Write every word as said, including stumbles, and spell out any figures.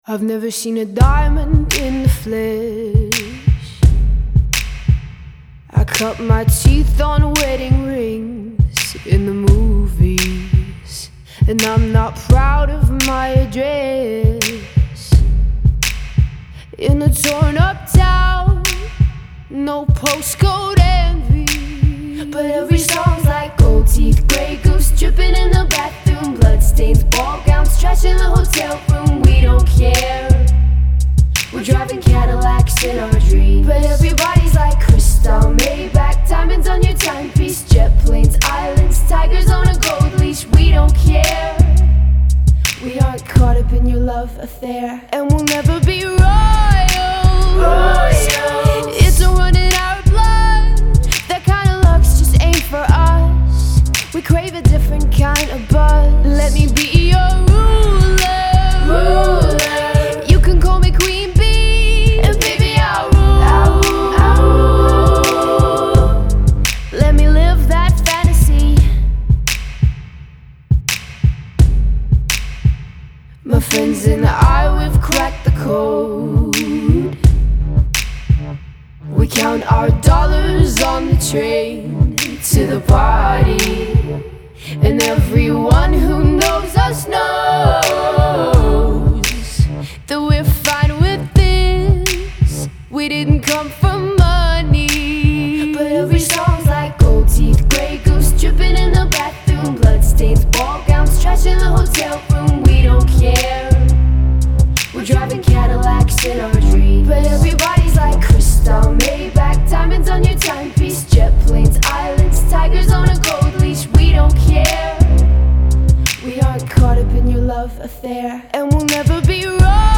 I've never seen a diamond in the flesh. I cut my teeth on wedding rings in the movies, and I'm not proud of my address. In a torn up town, no postcode envy, but every song's like gold teeth, grey goose dripping in the bathroom, bloodstains, ball gowns, trash in the hotel room. We don't care. We're driving Cadillacs in our dreams, but everybody's like crystal, Maybach, diamonds on your timepiece, jet planes, islands, tigers on a gold leash. We don't care. We aren't caught up in your love affair, and we'll never be royals. Royals. It's a run in our blood. That kind of luck's just ain't for us. We crave a different kind of buzz. Let me be your ruler. Ruler. You can call me Queen Bee, and baby I'll rule. I'll rule. I'll rule. Let me live that fantasy. My friends and I, we've cracked the code. We count our dollars on the train to the party, and everyone who knows us knows that we're fine with this. We didn't come for money, but every song's like gold teeth, grey goose dripping in the bathroom, bloodstains, ball gowns, trash in the hotel room. We don't care. We're driving Cadillacs in our dreams, but everybody's like crystal, Maybach, diamonds on your timepiece, jet planes, islands, tigers on a gold leash. We don't care. We aren't caught up in your love affair, and we'll never be wrong.